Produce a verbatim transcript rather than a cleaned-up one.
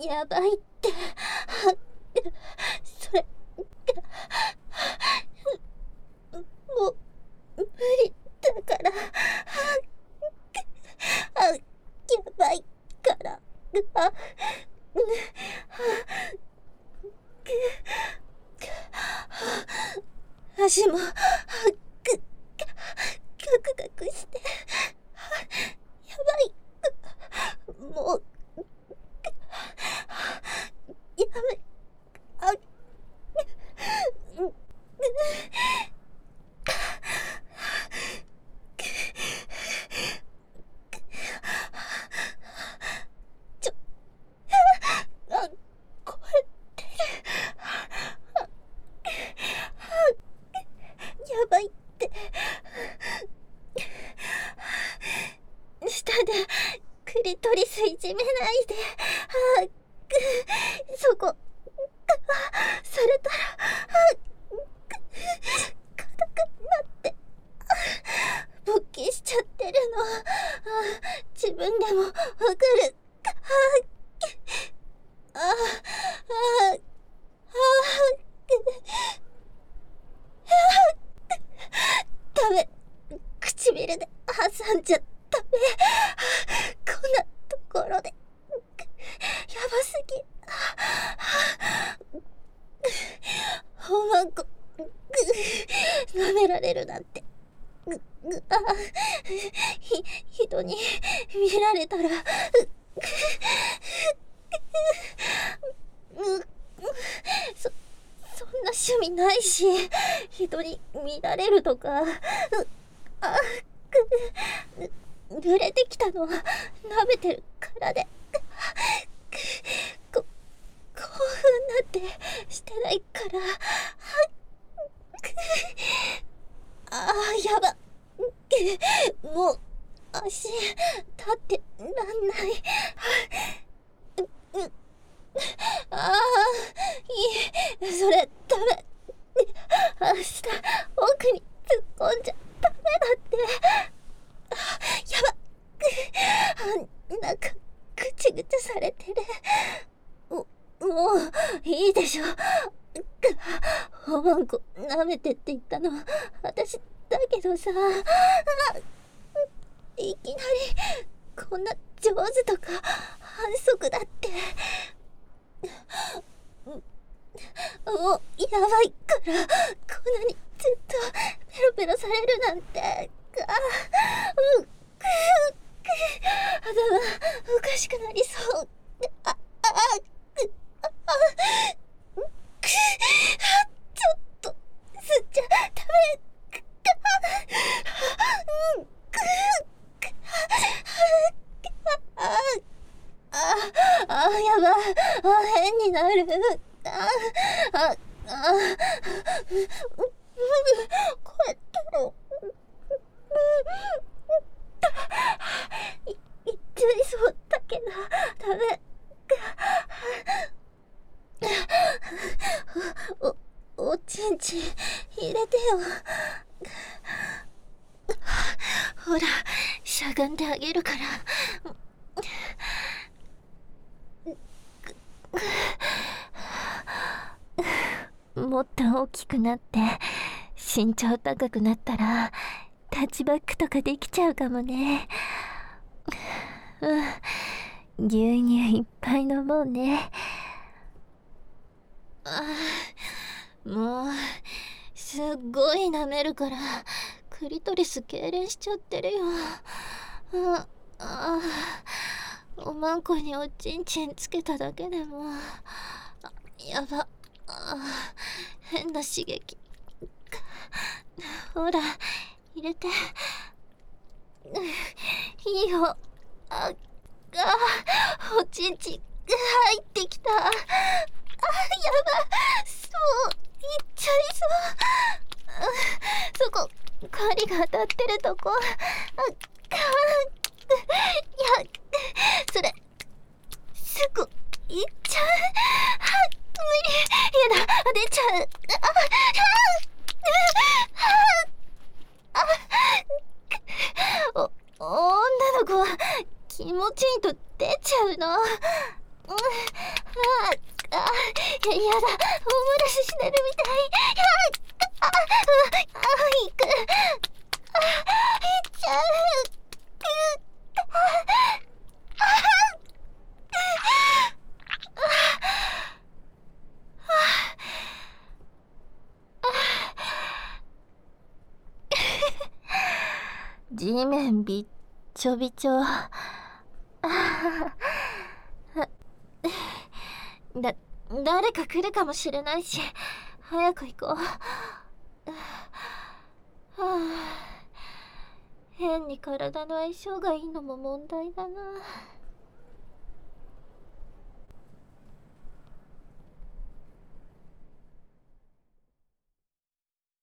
やばいって。それもう無理だから。あ、やばいからあ足もガクガクしてやばい。もうやめあちょあこれってやばいって。下でクリトリスいじめないで。あそこされたら硬くなって勃起しちゃってるの。自分でもわかる。あああダメ、唇で挟んじゃダメ。こんなところでやばすぎ。おまんこ舐められるなんて。ぐぐあひ人に見られたらそそんな趣味ないし、人に見られるとか。あ濡れてきたのは舐めてるからで。こ興奮なんてしてないから。ああやば。もう足立ってらんない。ああいい、それダメ。明日奥に突っ込んじゃダメだって。やば。なんかぐちぐちされてる。ももういいでしょ。おまんこ舐めてって言ったの私だけどさ。いきなりこんな上手とか反則だって。もうやばいから、こんなにずっとペロペロされるなんて。あうっ頭おかしくなりそう。ああくあくちょっと吸っちゃダメ。うんくあああやば。あ変になる。あああこれだろいいっちゃいそうだけどダメ。おおちんちん入れてよ。ほらしゃがんであげるから。もっと大きくなって身長高くなったらタッチバックとかできちゃうかもね。うん牛乳いっぱい飲もうね。あもうすっごい舐めるからクリトリス痙攣しちゃってるよ。ああおまんこにおちんちんつけただけでもやば。あ変な刺激。ほら入れて。いいよ。ああおちんちん入ってきた。あやば。そういっちゃいそう。そこ針が当たってるとこ。あかいやそれすぐいっちゃう。無理。やだ出ちゃう。あああお女の子は気持ちいいと出ちゃうの。 ああ、やだ、オムライスしてるみたい。ああ、ああ、行く。あ、行っちゃう。地面びっちょびちょ。だ、誰か来るかもしれないし、早く行こう。はあ、変に体の相性がいいのも問題だな。